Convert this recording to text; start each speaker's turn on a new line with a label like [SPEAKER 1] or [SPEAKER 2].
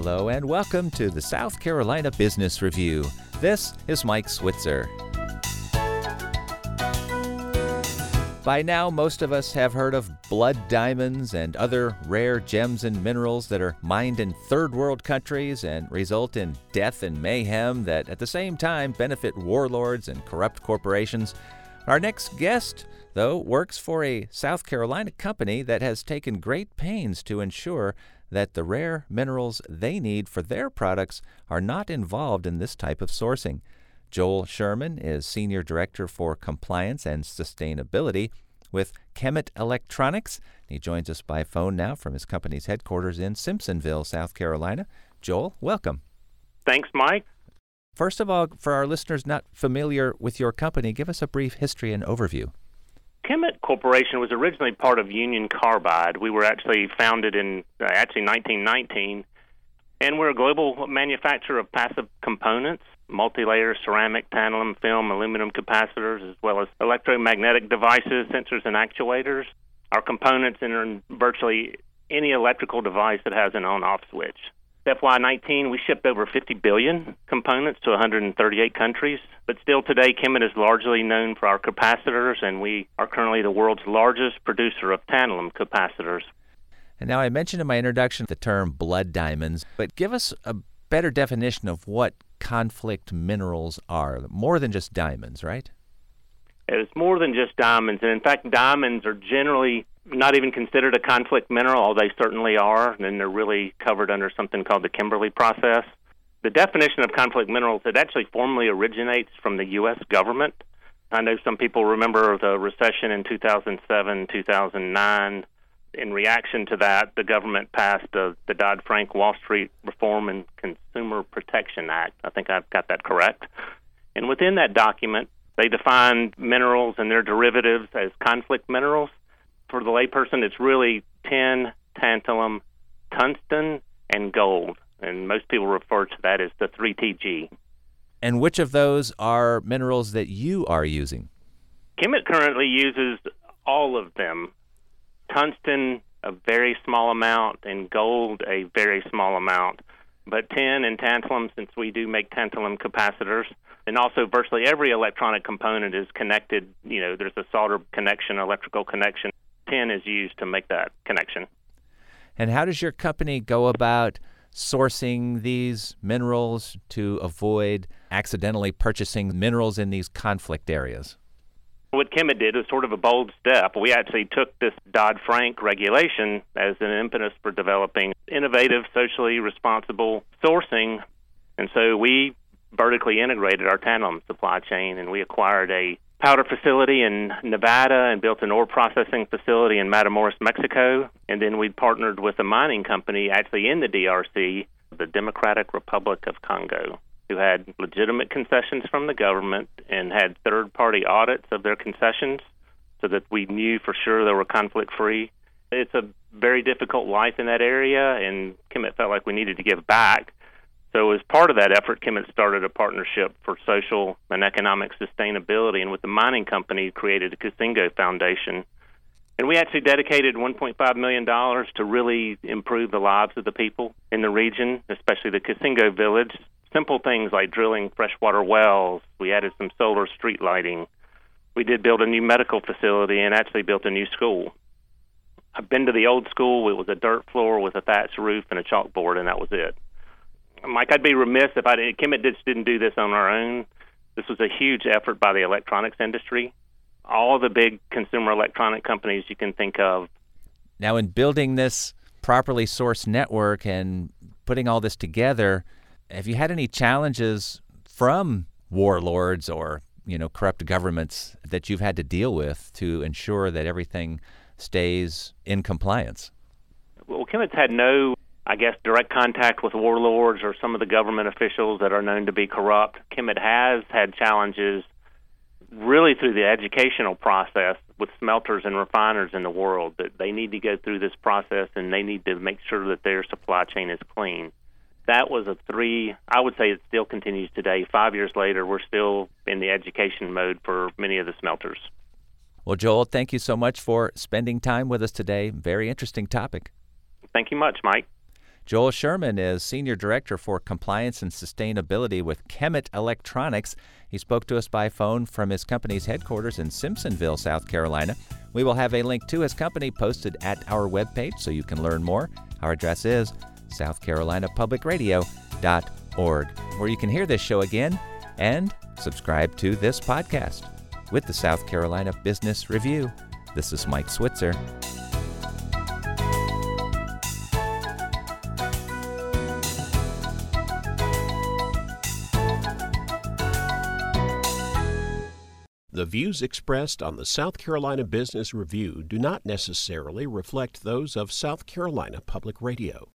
[SPEAKER 1] Hello and welcome to the South Carolina Business Review. This is Mike Switzer. By now, most of us have heard of blood diamonds and other rare gems and minerals that are mined in third world countries and result in death and mayhem that at the same time benefit warlords and corrupt corporations. Our next guest, though, works for a South Carolina company that has taken great pains to ensure that the rare minerals they need for their products are not involved in this type of sourcing. Joel Sherman is Senior Director for Compliance and Sustainability with Kemet Electronics. He joins us by phone now from his company's headquarters in Simpsonville, South Carolina. Joel, welcome.
[SPEAKER 2] Thanks, Mike.
[SPEAKER 1] First of all, for our listeners not familiar with your company, give us a brief history and overview.
[SPEAKER 2] Kemet Corporation was originally part of Union Carbide. We were actually founded in 1919, and we're a global manufacturer of passive components, multi-layer ceramic, tantalum, film, aluminum capacitors, as well as electromagnetic devices, sensors, and actuators. Our components enter in virtually any electrical device that has an on-off switch. FY19, we shipped over 50 billion components to 138 countries, but still today, Kemet is largely known for our capacitors, and we are currently the world's largest producer of tantalum capacitors.
[SPEAKER 1] And now I mentioned in my introduction the term blood diamonds, but give us a better definition of what conflict minerals are, more than just diamonds, right?
[SPEAKER 2] It's more than just diamonds, and in fact, diamonds are generally not even considered a conflict mineral, although they certainly are, and they're really covered under something called the Kimberley process. The definition of conflict minerals, it actually formally originates from the U.S. government. I know some people remember the recession in 2007, 2009. In reaction to that, the government passed the Dodd-Frank Wall Street Reform and Consumer Protection Act. I think I've got that correct. And within that document, they defined minerals and their derivatives as conflict minerals. For the layperson, it's really tin, tantalum, tungsten, and gold. And most people refer to that as the 3TG.
[SPEAKER 1] And which of those are minerals that you are using?
[SPEAKER 2] Kemet currently uses all of them. Tungsten, a very small amount, and gold, a very small amount. But tin and tantalum, since we do make tantalum capacitors, and also virtually every electronic component is connected. There's a solder connection, electrical connection. Tin is used to make that connection.
[SPEAKER 1] And how does your company go about sourcing these minerals to avoid accidentally purchasing minerals in these conflict areas?
[SPEAKER 2] What Kemet did is sort of a bold step. We actually took this Dodd-Frank regulation as an impetus for developing innovative, socially responsible sourcing. And so we vertically integrated our tantalum supply chain, and we acquired a powder facility in Nevada and built an ore processing facility in Matamoros, Mexico. And then we partnered with a mining company actually in the DRC, the Democratic Republic of Congo, who had legitimate concessions from the government and had third-party audits of their concessions so that we knew for sure they were conflict-free. It's a very difficult life in that area, and Kemet felt like we needed to give back. So as part of that effort, Kemet started a partnership for social and economic sustainability, and with the mining company, created the Casingo Foundation. And we actually dedicated $1.5 million to really improve the lives of the people in the region, especially the Casingo village. Simple things like drilling freshwater wells. We added some solar street lighting. We did build a new medical facility and actually built a new school. I've been to the old school. It was a dirt floor with a thatched roof and a chalkboard, and that was it. Mike, I'd be remiss if Kemet didn't do this on our own. This was a huge effort by the electronics industry. All the big consumer electronic companies you can think of.
[SPEAKER 1] Now, in building this properly sourced network and putting all this together, have you had any challenges from warlords or, corrupt governments that you've had to deal with to ensure that everything stays in compliance?
[SPEAKER 2] Well, Kemet's had no direct contact with warlords or some of the government officials that are known to be corrupt. Kemet has had challenges really through the educational process with smelters and refiners in the world, that they need to go through this process and they need to make sure that their supply chain is clean. That was I would say it still continues today. 5 years later, we're still in the education mode for many of the smelters.
[SPEAKER 1] Well, Joel, thank you so much for spending time with us today. Very interesting topic.
[SPEAKER 2] Thank you much, Mike.
[SPEAKER 1] Joel Sherman is Senior Director for Compliance and Sustainability with Kemet Electronics. He spoke to us by phone from his company's headquarters in Simpsonville, South Carolina. We will have a link to his company posted at our webpage so you can learn more. Our address is southcarolinapublicradio.org, where you can hear this show again and subscribe to this podcast. With the South Carolina Business Review, this is Mike Switzer.
[SPEAKER 3] The views expressed on the South Carolina Business Review do not necessarily reflect those of South Carolina Public Radio.